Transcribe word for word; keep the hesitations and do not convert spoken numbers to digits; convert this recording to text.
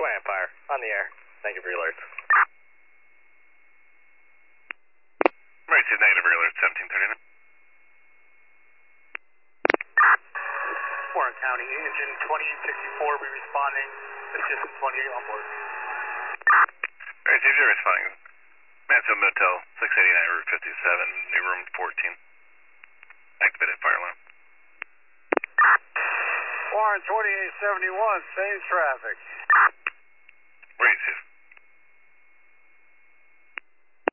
Sway Empire, on the air. Thank you for your alerts. Emergency negative alert, seventeen thirty-nine. Warren County, engine twenty sixty-four, be responding. Assistant twenty-eight on board. Alright, if you're responding, Mansfield Motel, six eighty-nine, Route fifty-seven, new room fourteen. Activated fire alarm. Warren twenty-eight seventy-one, same traffic. Where are you, Chief?